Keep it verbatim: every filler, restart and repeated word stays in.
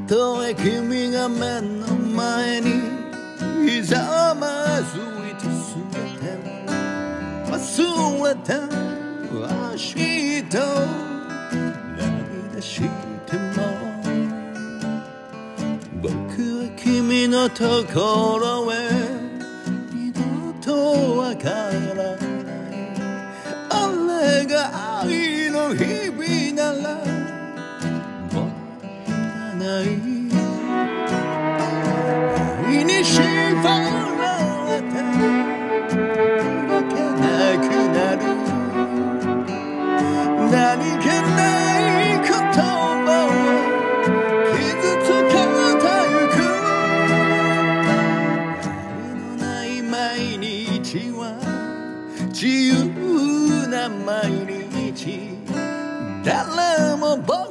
とえ君が目の前にひざまずいてすべて忘れた明日涙しても僕は君のところへ二度とわからないあれが愛の日々ならもういらない愛に縛られて動けなくなる何気ない言葉を傷つけてゆく愛のない毎日は自由な毎日誰も僕